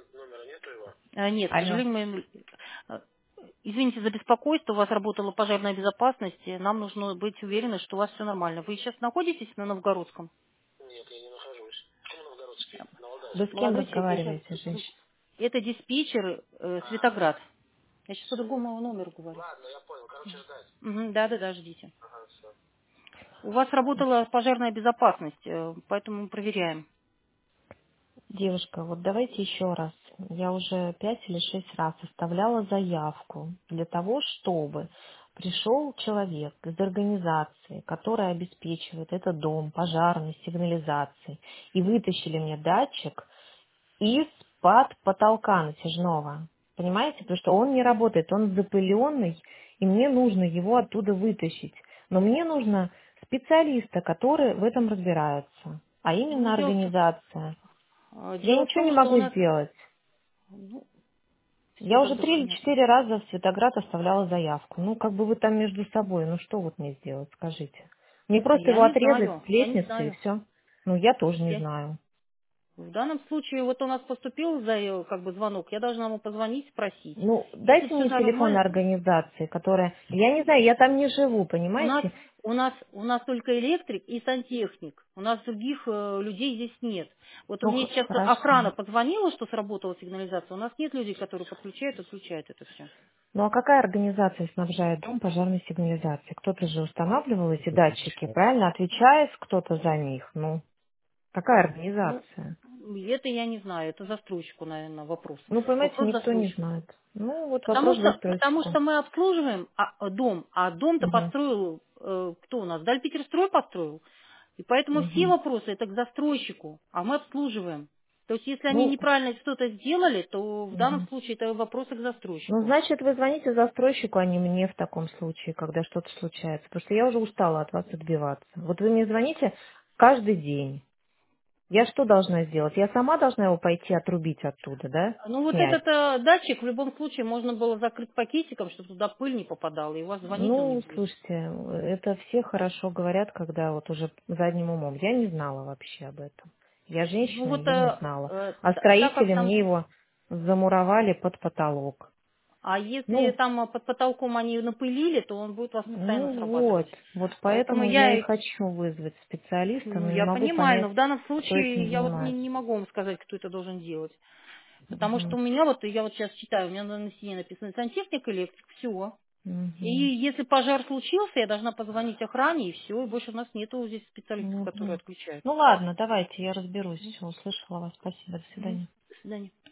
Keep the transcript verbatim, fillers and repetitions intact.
номера нету его? А, Нет, к Алло. сожалению, мы... э, Извините за беспокойство, у вас работала пожарная безопасность, и нам нужно быть уверены, что у вас все нормально. Вы сейчас находитесь на Новгородском? Нет, я не нахожусь. Почему Новгородский? На Вы Валдайской. с кем Молодой человек, я разговариваете, сейчас... женщина? Это диспетчер э, А, Светоград. Я сейчас по все. другому номеру говорю. Ладно, я понял. Короче, ждать. Угу, да-да-да, ждите. Ага, все. У вас работала пожарная безопасность, э, поэтому мы проверяем. Девушка, вот давайте еще раз. Я уже пять или шесть раз оставляла заявку для того, чтобы пришел человек из организации, которая обеспечивает этот дом пожарной сигнализацией, и вытащили мне датчик из-под потолка натяжного. Понимаете? Потому что он не работает, он запыленный, и мне нужно его оттуда вытащить. Но мне нужно специалиста, который в этом разбирается, а Ну, именно дело, в организация. э, Я дело в ничего не том, что у могу нас сделать. ну, все Я уже как бы три или понятно. четыре раза в Светоград оставляла заявку. Ну, как бы вы там между собой, ну что вот мне сделать, скажите? Мне просто Я его не отрезать знаю, с я не лестницы и знаю. все. Ну, я тоже не Я... знаю. В данном случае, вот у нас поступил за, э, как бы звонок, я должна ему позвонить, спросить. Ну, Если дайте все мне телефон нормально, организации, которая... Я не знаю, я там не живу, у нас, понимаете? у нас, у нас только электрик и сантехник. У нас других э, людей здесь нет. Вот у Ну, меня х- сейчас хорошо. охрана позвонила, что сработала сигнализация. У нас нет людей, которые подключают и отключают это все. Ну, а какая организация снабжает дом пожарной сигнализацией? Кто-то же устанавливал эти датчики, правильно? Отвечает кто-то за них. Ну, какая Ну, организация? это я не знаю, это застройщику, наверное, вопрос. Ну, понимаете, Вопрос никто не застройщику. знает. Ну, вот Потому вопрос что, потому застройщику. что мы обслуживаем а, а, дом, а дом-то Угу, построил, э, кто у нас? Дальпетерстрой построил. И поэтому все угу. вопросы это к застройщику, а мы обслуживаем. То есть если они Ну, неправильно что-то сделали, то в данном мгм. случае это вопросы к Ну, застройщику. значит, вы звоните застройщику, а не мне в таком случае, когда что-то случается. Потому что я уже устала от вас отбиваться. Вот вы мне звоните каждый день. Я что должна сделать? Я сама должна его пойти отрубить оттуда, да? Ну вот Снять. этот э, датчик в любом случае можно было закрыть пакетиком, чтобы туда пыль не попадала, и у вас звонить он не Ну, будет. слушайте, это все хорошо говорят, когда вот уже задним умом. Я не знала вообще об этом. Я Ну женщина, вот я не э, знала. э, А та- так как строители там мне его замуровали под потолок. А если Ну, там э, под потолком они напылили, то он будет у вас постоянно ну срабатывать. вот, вот Поэтому поэтому я и я, хочу вызвать специалиста, ну, но не я могу понимаю, понять, но в данном кто этим случае я вот не, занимается. не могу вам сказать, кто это должен делать. Потому что Мгм, у меня вот, я вот сейчас читаю, у меня на стене написано сантехник, электрик, все. И мгм, если пожар случился, я должна позвонить охране, и все, и больше у нас нету здесь специалистов, которые мгм. отключают. Ну ладно, давайте, я разберусь. Все, услышала вас. Спасибо, до Мгм. свидания. До свидания.